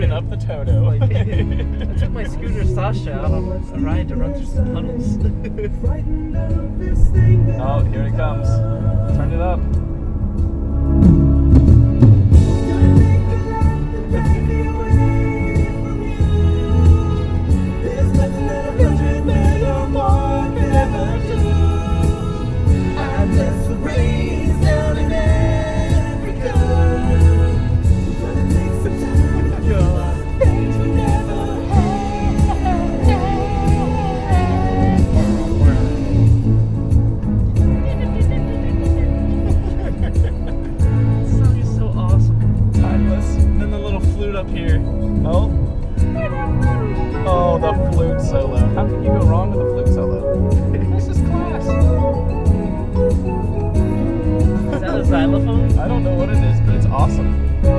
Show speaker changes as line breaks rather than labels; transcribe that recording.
Picking up the Toto.
Like, I took my scooter Sasha out on a ride to run through some tunnels.
Oh, here it comes. Turn it up. Up here. Oh. Oh, the flute solo. How can you go wrong with the flute solo? This is class.
Is that a xylophone?
I don't know what it is, but it's awesome.